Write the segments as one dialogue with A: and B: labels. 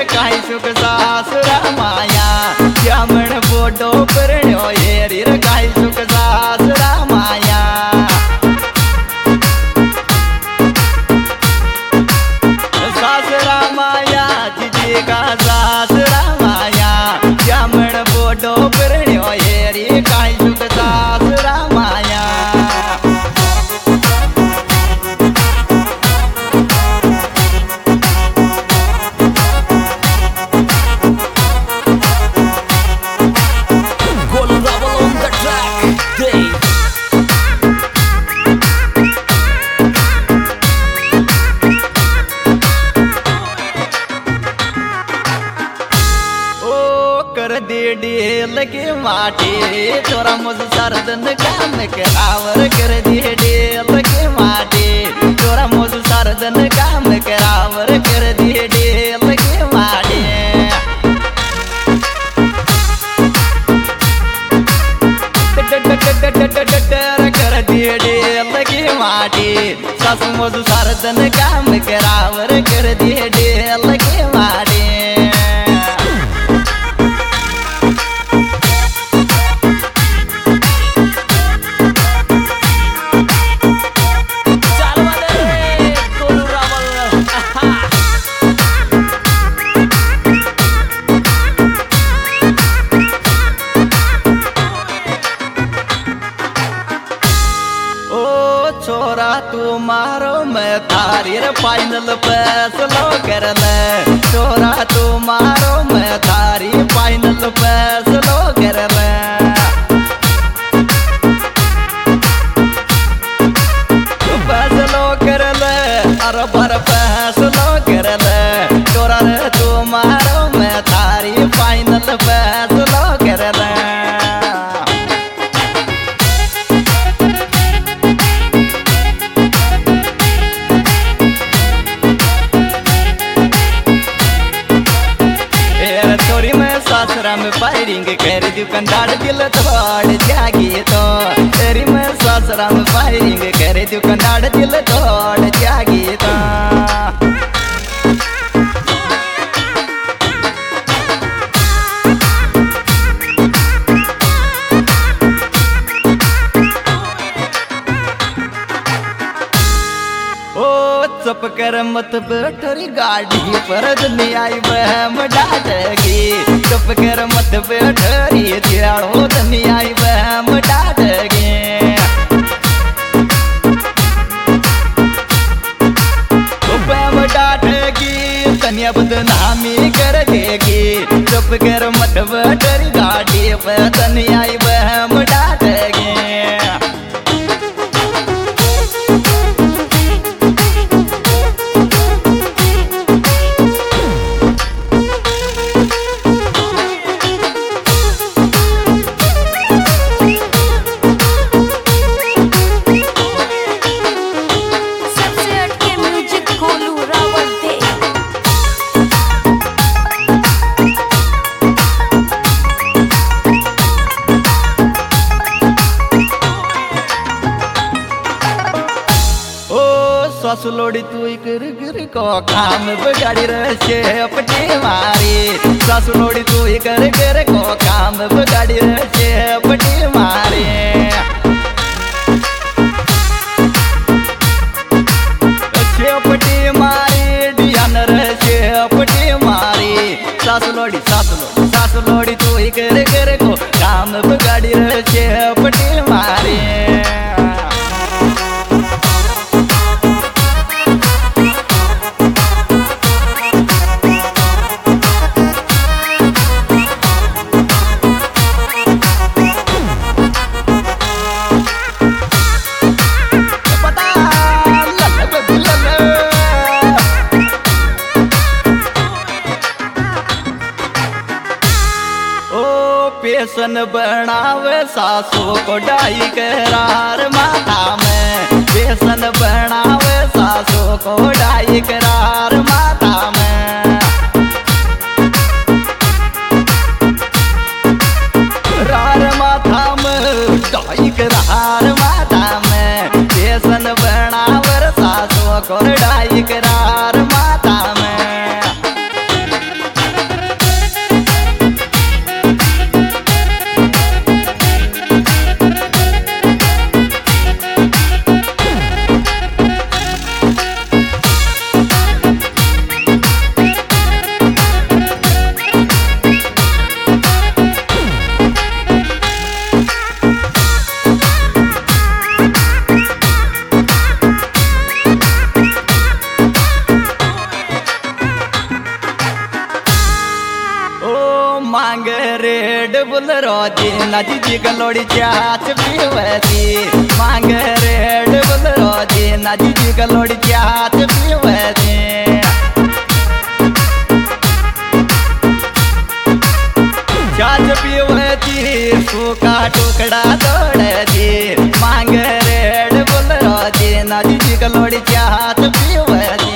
A: काई सुख सासरा माया जामण बोडो परण्यो हेरी रे काई सुख सासरा माया सासरा माया जीजी का सासरा माया जामण बोडो परण्यो हेरी काई सुख सासरा माया लगे माटी तोरा मुझ सरदन काम करावर कर दिए डेल के माटी तोरा मुझ सरदन काम करावर कर दिए डेल के माटी कर दिए डेल के माटी सस मुझ सरदन काम करावर कर दिए डेल के माटी छोरा तू मारो मैं थारी रे फाइनल फैसलो कर ले छोरा तू मारो मैं थारी फाइनल फैसलो कर ले फैसलो कर ले अरे भर फैसलो कर ले छोरा रे तू मारो मैं थारी फाइनल फैसलो कर ले सासरा में फायरिंग कर दुकानदार दिल तोड़ जागी तो तेरी मैं सासरा में फायरिंग कर दुकानदार दिल तोड़ जागी तो चुप कर मत बैठरी गाड़ी पर दुनिया बहम डाटेगी चुप कर मत बैठरी त्याड़ो दुनिया बहम डाटेगी बहम डाटेगी तनिया बदनामी कर देगी चुप कर मत बैठरी गाड़ी पर दुनिया बहम डाटेगी ससुलोड़ी तू कर गिर को काम बगाड़ी रहे अपने मारी ससुलोड़ी तू कर गिर को काम बगाड़ी रहे अपने मारी अपने मारी डियान रहे अपने मारी ससुलोड़ी ससुलोड़ी ससुलोड़ी तू कर गिर को काम बगाड़ी रहे अपने मारी पेशन बनावे सासू को डाई करार माथा में पेशन बनावे सासू को डाई करार माथा में रार माथा में डाई करार माथा में पेशन बनावे सासू को डाई करार माथा में मांग रेड बुल रोजी नजी जी गलोड़ी चाच पीवती मांग रेड बुल रोजी नजी जी गलोड़ी चाच पीवती चाच पीवती सूखा टुकड़ा दौड़ दी मांग रेड बुल रोजी नजी जी गलोड़ी चाच पीवती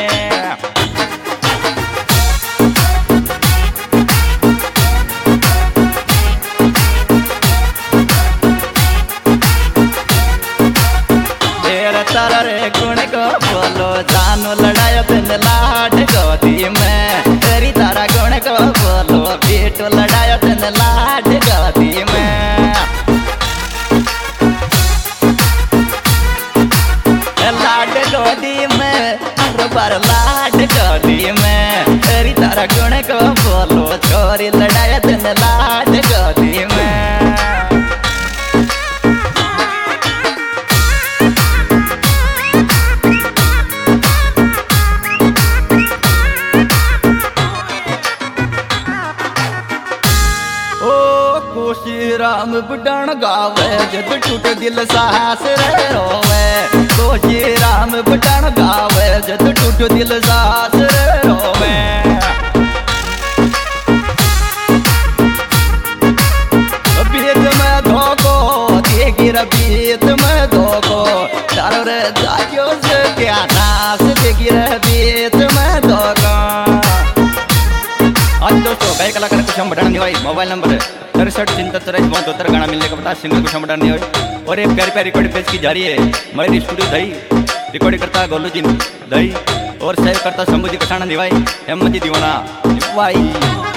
A: तारे गुण को बोलो जानो लड़ाई दिन लाड गोदी में तेरी तारा गुण को बोलो बेटो लड़ाई दिन लाड गोदी में लाड गोदी में हर बार लाड गोदी में तेरी तारा गुण को बोलो छोरी लड़ाई दिन लाड गोदी में राम बुढ़ान गावे जद टूट दिल सास रे रोवे कोशी राम बुढ़ान गावे जद टूट दिल सास रे रोवे बीत में धोको देगी बीत में धोको चारों रे जागियो से क्या नास देगी बीत में धोको आज दोस्तों कई कलाकार कुछ हम बढ़ाने भाई मोबाइल नंबर 63 गाना मिलने का बता सिंगल कुछ हम बढ़ाने भाई और एक प्यारी प्यारी रिकॉर्डिंग पेज की जा रही है मेरी स्टूडियो दही रिकॉर्डिंग करता गोलू जी दही और सेव करता शंभू जी कसाना भाई एम जी दीवाना भाई।